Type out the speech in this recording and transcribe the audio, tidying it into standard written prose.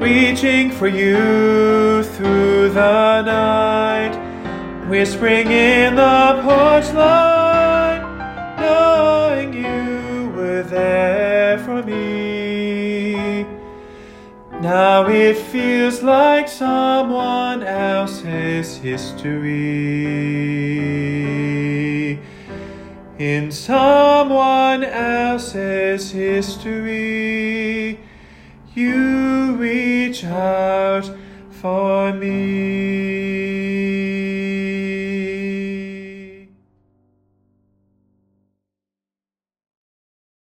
reaching for you through the night, whispering in the porch light, knowing you were there for me. Now it feels like someone else's history. In someone else's history, you reach out for me.